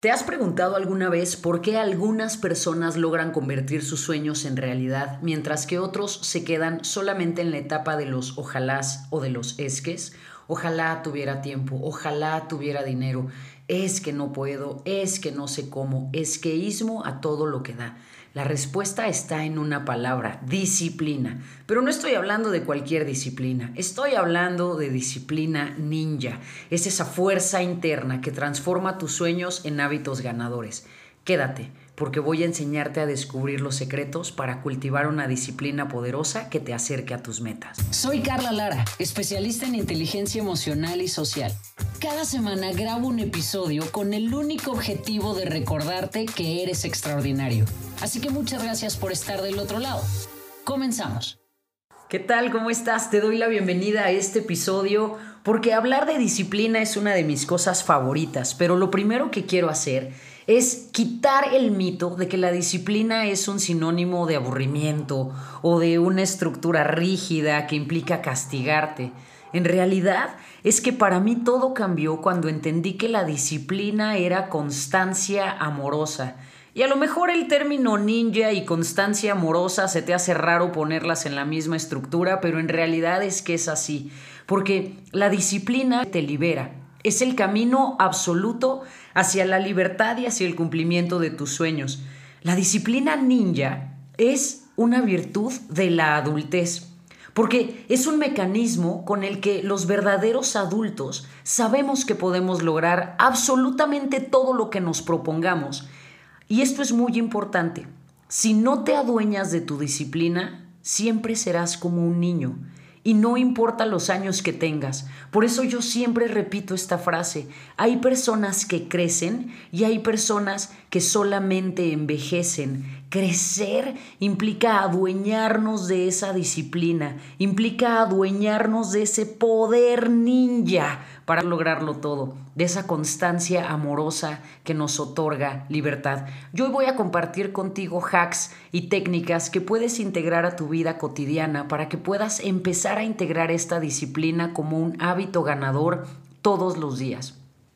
¿Te has preguntado alguna vez por qué algunas personas logran convertir sus sueños en realidad, mientras que otros se quedan solamente en la etapa de los ojalás o de los esques? Ojalá tuviera tiempo, ojalá tuviera dinero, es que no puedo, es que no sé cómo, esqueísmo a todo lo que da. La respuesta está en una palabra: disciplina. Pero no estoy hablando de cualquier disciplina, estoy hablando de disciplina ninja. Es esa fuerza interna que transforma tus sueños en hábitos ganadores. Quédate, porque voy a enseñarte a descubrir los secretos para cultivar una disciplina poderosa que te acerque a tus metas. Soy Carla Lara, especialista en inteligencia emocional y social. Cada semana grabo un episodio con el único objetivo de recordarte que eres extraordinario. Así que muchas gracias por estar del otro lado. Comenzamos. ¿Qué tal? ¿Cómo estás? Te doy la bienvenida a este episodio porque hablar de disciplina es una de mis cosas favoritas, pero lo primero que quiero hacer es quitar el mito de que la disciplina es un sinónimo de aburrimiento o de una estructura rígida que implica castigarte. En realidad es que para mí todo cambió cuando entendí que la disciplina era constancia amorosa. Y a lo mejor el término ninja y constancia amorosa se te hace raro ponerlas en la misma estructura, pero en realidad es que es así, porque la disciplina te libera. Es el camino absoluto hacia la libertad y hacia el cumplimiento de tus sueños. La disciplina ninja es una virtud de la adultez, porque es un mecanismo con el que los verdaderos adultos sabemos que podemos lograr absolutamente todo lo que nos propongamos. Y esto es muy importante. Si no te adueñas de tu disciplina, siempre serás como un niño. Y no importa los años que tengas. Por eso yo siempre repito esta frase: hay personas que crecen y hay personas que solamente envejecen. Crecer implica adueñarnos de esa disciplina, implica adueñarnos de ese poder ninja para lograrlo todo, de esa constancia amorosa que nos otorga libertad. Yo hoy voy a compartir contigo hacks y técnicas que puedes integrar a tu vida cotidiana para que puedas empezar a integrar esta disciplina como un hábito ganador todos los días.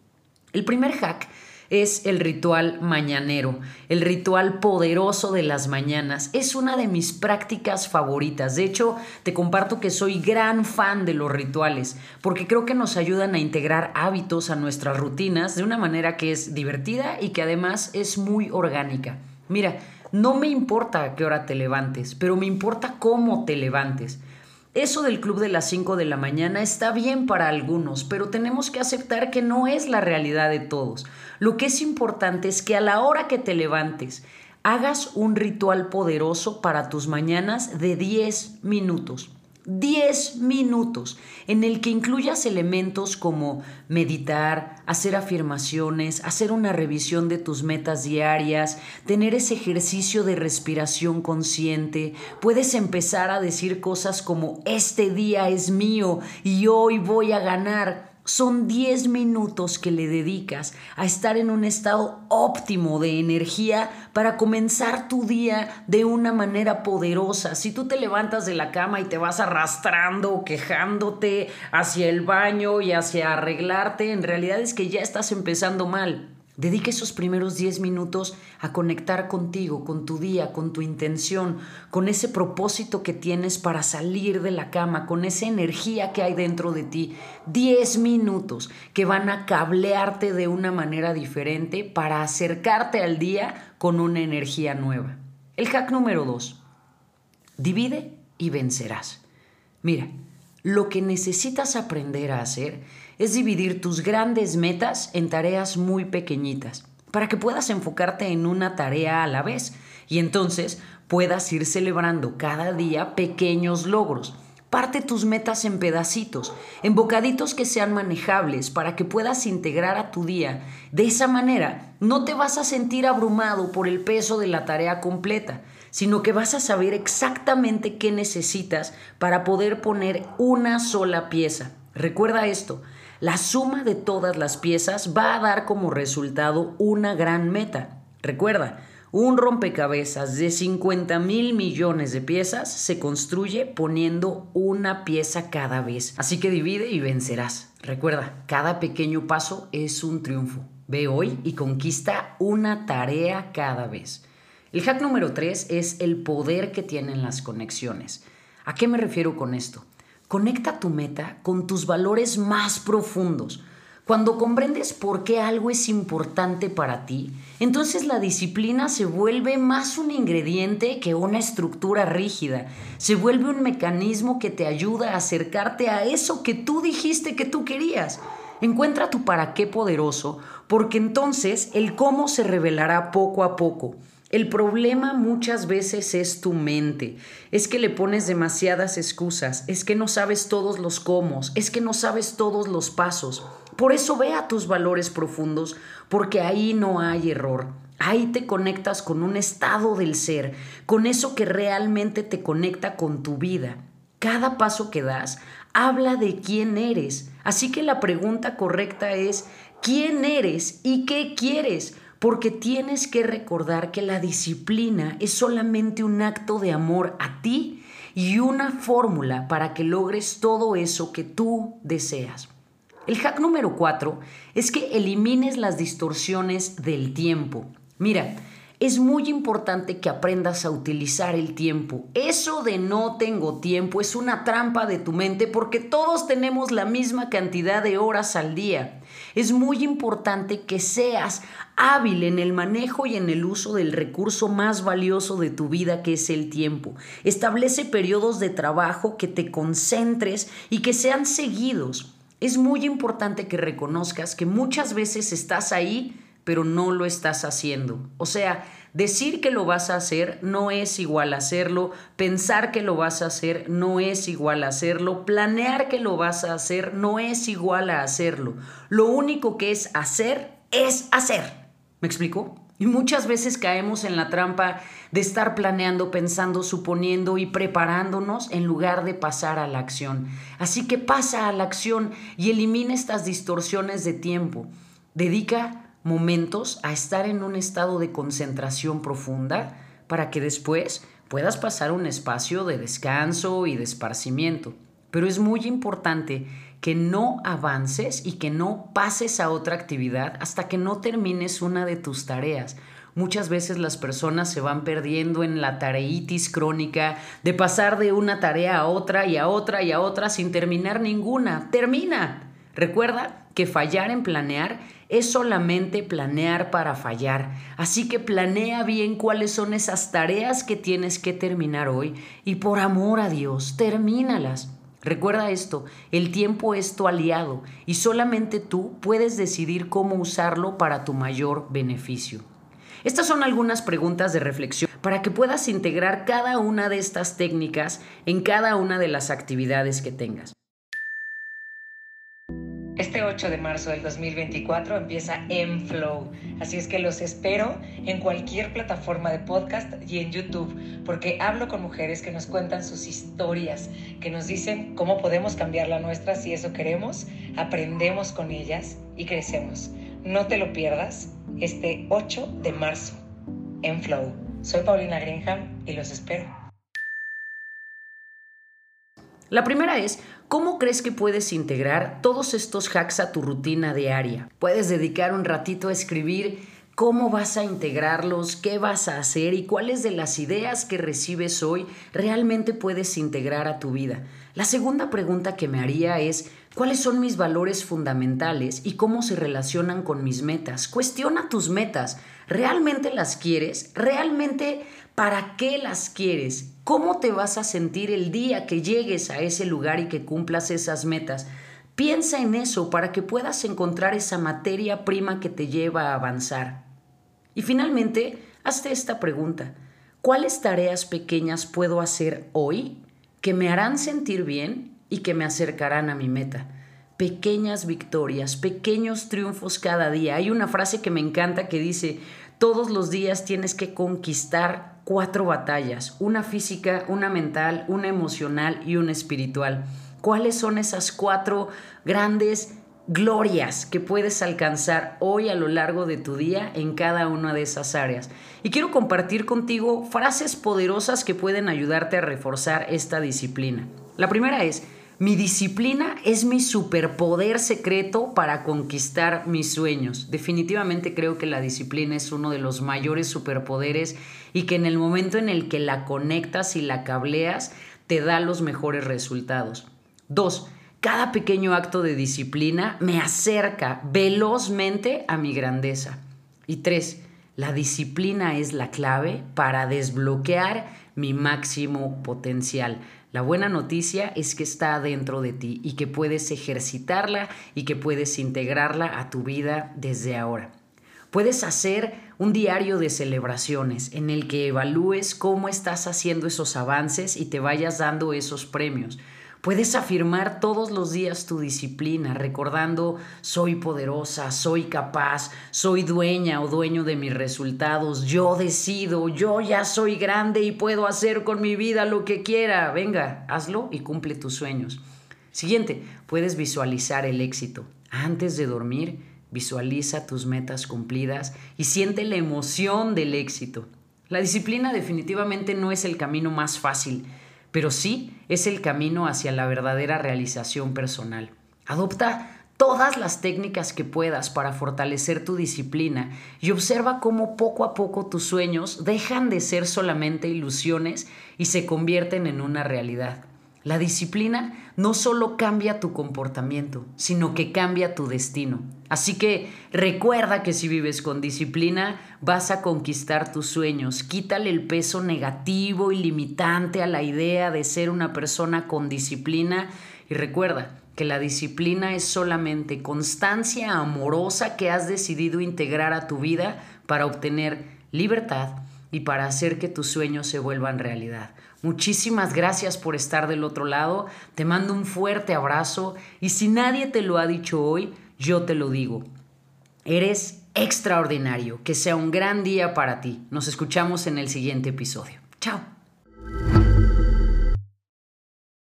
El primer hack es el ritual mañanero, el ritual poderoso de las mañanas. Es una de mis prácticas favoritas. De hecho, te comparto que soy gran fan de los rituales, porque creo que nos ayudan a integrar hábitos a nuestras rutinas de una manera que es divertida y que además es muy orgánica. Mira, no me importa a qué hora te levantes, pero me importa cómo te levantes. Eso del club de las 5 de la mañana está bien para algunos, pero tenemos que aceptar que no es la realidad de todos. Lo que es importante es que a la hora que te levantes, hagas un ritual poderoso para tus mañanas de 10 minutos. 10 minutos en el que incluyas elementos como meditar, hacer afirmaciones, hacer una revisión de tus metas diarias, tener ese ejercicio de respiración consciente. Puedes empezar a decir cosas como: este día es mío y hoy voy a ganar. Son 10 minutos que le dedicas a estar en un estado óptimo de energía para comenzar tu día de una manera poderosa. Si tú te levantas de la cama y te vas arrastrando, quejándote hacia el baño y hacia arreglarte, en realidad es que ya estás empezando mal. Dedica esos primeros 10 minutos a conectar contigo, con tu día, con tu intención, con ese propósito que tienes para salir de la cama, con esa energía que hay dentro de ti. 10 minutos que van a cablearte de una manera diferente para acercarte al día con una energía nueva. El hack número 2. Divide y vencerás. Mira, lo que necesitas aprender a hacer es dividir tus grandes metas en tareas muy pequeñitas para que puedas enfocarte en una tarea a la vez y entonces puedas ir celebrando cada día pequeños logros. Parte tus metas en pedacitos, en bocaditos que sean manejables para que puedas integrar a tu día. De esa manera no te vas a sentir abrumado por el peso de la tarea completa, sino que vas a saber exactamente qué necesitas para poder poner una sola pieza. Recuerda esto: la suma de todas las piezas va a dar como resultado una gran meta. Recuerda, un rompecabezas de 50,000 millones de piezas se construye poniendo una pieza cada vez. Así que divide y vencerás. Recuerda, cada pequeño paso es un triunfo. Ve hoy y conquista una tarea cada vez. El hack número 3 es el poder que tienen las conexiones. ¿A qué me refiero con esto? Conecta tu meta con tus valores más profundos. Cuando comprendes por qué algo es importante para ti, entonces la disciplina se vuelve más un ingrediente que una estructura rígida. Se vuelve un mecanismo que te ayuda a acercarte a eso que tú dijiste que tú querías. Encuentra tu para qué poderoso, porque entonces el cómo se revelará poco a poco. El problema muchas veces es tu mente, es que le pones demasiadas excusas, es que no sabes todos los cómo, es que no sabes todos los pasos. Por eso ve a tus valores profundos, porque ahí no hay error. Ahí te conectas con un estado del ser, con eso que realmente te conecta con tu vida. Cada paso que das habla de quién eres, así que la pregunta correcta es ¿quién eres y qué quieres? Porque tienes que recordar que la disciplina es solamente un acto de amor a ti y una fórmula para que logres todo eso que tú deseas. El hack número 4 es que elimines las distorsiones del tiempo. Mira, es muy importante que aprendas a utilizar el tiempo. Eso de no tengo tiempo es una trampa de tu mente porque todos tenemos la misma cantidad de horas al día. Es muy importante que seas hábil en el manejo y en el uso del recurso más valioso de tu vida, que es el tiempo. Establece periodos de trabajo que te concentres y que sean seguidos. Es muy importante que reconozcas que muchas veces estás ahí, pero no lo estás haciendo. O sea, decir que lo vas a hacer no es igual a hacerlo, pensar que lo vas a hacer no es igual a hacerlo, planear que lo vas a hacer no es igual a hacerlo. Lo único que es hacer. ¿Me explico? Y muchas veces caemos en la trampa de estar planeando, pensando, suponiendo y preparándonos en lugar de pasar a la acción. Así que pasa a la acción y elimina estas distorsiones de tiempo. Dedica momentos a estar en un estado de concentración profunda para que después puedas pasar un espacio de descanso y de esparcimiento. Pero es muy importante que no avances y que no pases a otra actividad hasta que no termines una de tus tareas. Muchas veces las personas se van perdiendo en la tareitis crónica de pasar de una tarea a otra y a otra y a otra sin terminar ninguna. ¡Termina! Recuerda que fallar en planear es solamente planear para fallar. Así que planea bien cuáles son esas tareas que tienes que terminar hoy y por amor a Dios, termínalas. Recuerda esto, el tiempo es tu aliado y solamente tú puedes decidir cómo usarlo para tu mayor beneficio. Estas son algunas preguntas de reflexión para que puedas integrar cada una de estas técnicas en cada una de las actividades que tengas. Este 8 de marzo del 2024 empieza En Flow, así es que los espero en cualquier plataforma de podcast y en YouTube, porque hablo con mujeres que nos cuentan sus historias, que nos dicen cómo podemos cambiar la nuestra si eso queremos, aprendemos con ellas y crecemos. No te lo pierdas este 8 de marzo, En Flow. Soy Paulina Greenham y los espero. La primera es, ¿cómo crees que puedes integrar todos estos hacks a tu rutina diaria? Puedes dedicar un ratito a escribir cómo vas a integrarlos, qué vas a hacer y cuáles de las ideas que recibes hoy realmente puedes integrar a tu vida. La segunda pregunta que me haría es, ¿cuáles son mis valores fundamentales y cómo se relacionan con mis metas? Cuestiona tus metas. ¿Realmente las quieres? ¿Realmente para qué las quieres? ¿Cómo te vas a sentir el día que llegues a ese lugar y que cumplas esas metas? Piensa en eso para que puedas encontrar esa materia prima que te lleva a avanzar. Y finalmente, hazte esta pregunta. ¿Cuáles tareas pequeñas puedo hacer hoy que me harán sentir bien y que me acercarán a mi meta? Pequeñas victorias, pequeños triunfos cada día. Hay una frase que me encanta que dice, todos los días tienes que conquistar 4 batallas, una física, una mental, una emocional y una espiritual. ¿Cuáles son esas 4 grandes glorias que puedes alcanzar hoy a lo largo de tu día en cada una de esas áreas? Y quiero compartir contigo frases poderosas que pueden ayudarte a reforzar esta disciplina. La primera es, Mi disciplina es mi superpoder secreto para conquistar mis sueños. Definitivamente creo que la disciplina es uno de los mayores superpoderes y que en el momento en el que la conectas y la cableas, te da los mejores resultados. 2. Cada pequeño acto de disciplina me acerca velozmente a mi grandeza. Y 3. La disciplina es la clave para desbloquear mi máximo potencial. La buena noticia es que está dentro de ti y que puedes ejercitarla y que puedes integrarla a tu vida desde ahora. Puedes hacer un diario de celebraciones en el que evalúes cómo estás haciendo esos avances y te vayas dando esos premios. Puedes afirmar todos los días tu disciplina, recordando: soy poderosa, soy capaz, soy dueña o dueño de mis resultados, yo decido, yo ya soy grande y puedo hacer con mi vida lo que quiera. Venga, hazlo y cumple tus sueños. Siguiente, puedes visualizar el éxito. Antes de dormir, visualiza tus metas cumplidas y siente la emoción del éxito. La disciplina definitivamente no es el camino más fácil, pero sí es el camino hacia la verdadera realización personal. Adopta todas las técnicas que puedas para fortalecer tu disciplina y observa cómo poco a poco tus sueños dejan de ser solamente ilusiones y se convierten en una realidad. La disciplina no solo cambia tu comportamiento, sino que cambia tu destino. Así que recuerda que si vives con disciplina, vas a conquistar tus sueños. Quítale el peso negativo y limitante a la idea de ser una persona con disciplina y recuerda que la disciplina es solamente constancia amorosa que has decidido integrar a tu vida para obtener libertad y para hacer que tus sueños se vuelvan realidad. Muchísimas gracias por estar del otro lado. Te mando un fuerte abrazo y si nadie te lo ha dicho hoy, yo te lo digo. Eres extraordinario. Que sea un gran día para ti. Nos escuchamos en el siguiente episodio. Chao.